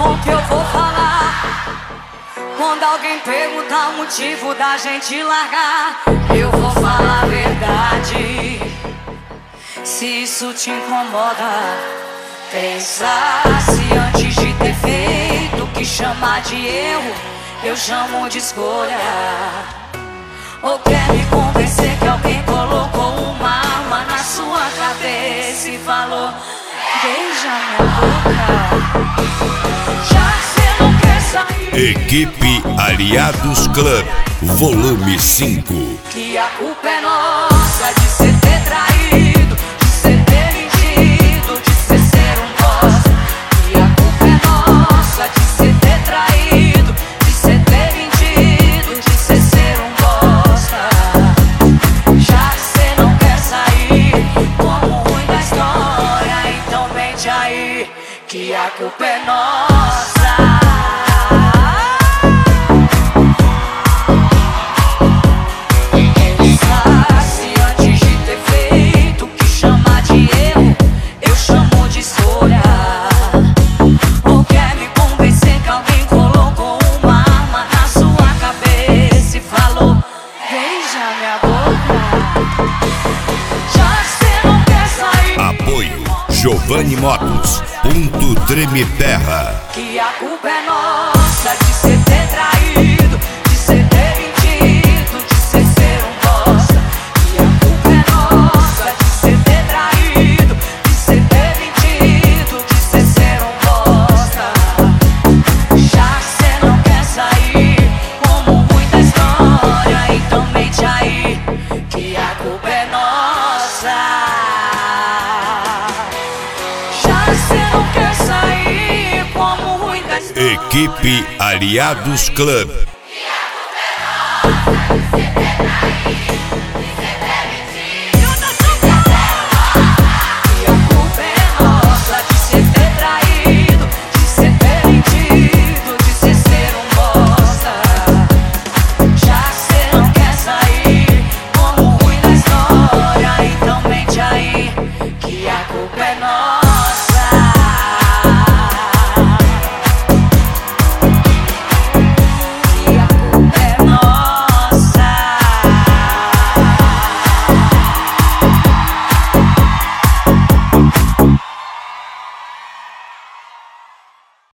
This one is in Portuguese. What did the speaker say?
bom que eu vou falar. Quando alguém perguntar o motivo da gente largar, eu vou falar a verdade. Se isso te incomoda, pensa se antes de ter feito o que chamar de erro, eu chamo de escolha. Ou quer me convencer que alguém colocou uma arma na sua cabeça e falou: beija minha boca. Já cê não quer sair. Equipe Aliados Club, volume 5. Que a culpa é nossa de cê ter traído, de cê ter mentido, de cê ser um bosta. Que a culpa é nossa de cê ter traído, de cê ter mentido, de cê ser um bosta. Já que cê não quer sair como ruim da história, então mente aí que a culpa é nossa. Giovanni Motos, Ponto Treme Terra. Que a culpa é nossa de cê ter traído, de cê ter mentido, de cê ser um bosta. Que a culpa é nossa de cê ter traído, de cê ter mentido, de cê ser um bosta. Já que cê não quer sair como ruim da história, então mente aí que a culpa é nossa. Equipe Aliados Club. Que a culpa é nossa de cê ter traído.